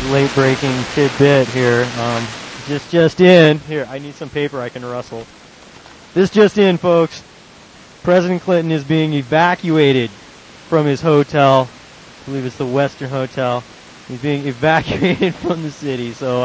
late breaking tidbit here. Just in. Here, I need some paper I can rustle. This just in, folks. President Clinton is being evacuated from his hotel. I believe it's the Western Hotel. He's being evacuated from the city. So,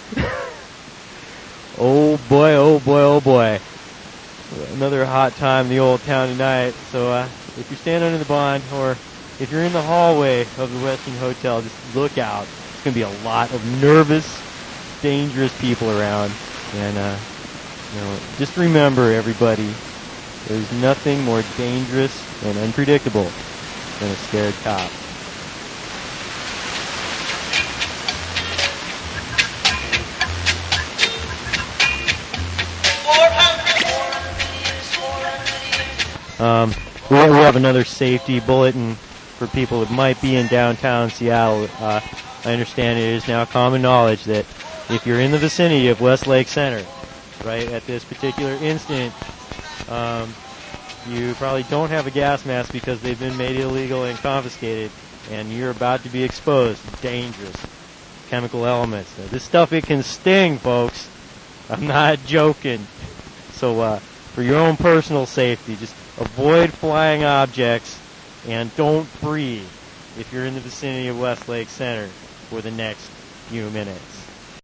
oh boy, oh boy, oh boy. Another hot time in the old town tonight. So, if you're standing under the bond or if you're in the hallway of the Western Hotel, just look out. It's going to be a lot of nervous, dangerous people around. And, just remember, everybody, there's nothing more dangerous and unpredictable than a scared cop. We have another safety bulletin for people that might be in downtown Seattle. I understand it is now common knowledge that if you're in the vicinity of Westlake Center, right, at this particular instant, you probably don't have a gas mask because they've been made illegal and confiscated, and you're about to be exposed to dangerous chemical elements. Now, this stuff, it can sting, folks. I'm not joking. So, for your own personal safety, just avoid flying objects and don't breathe if you're in the vicinity of Westlake Center for the next few minutes.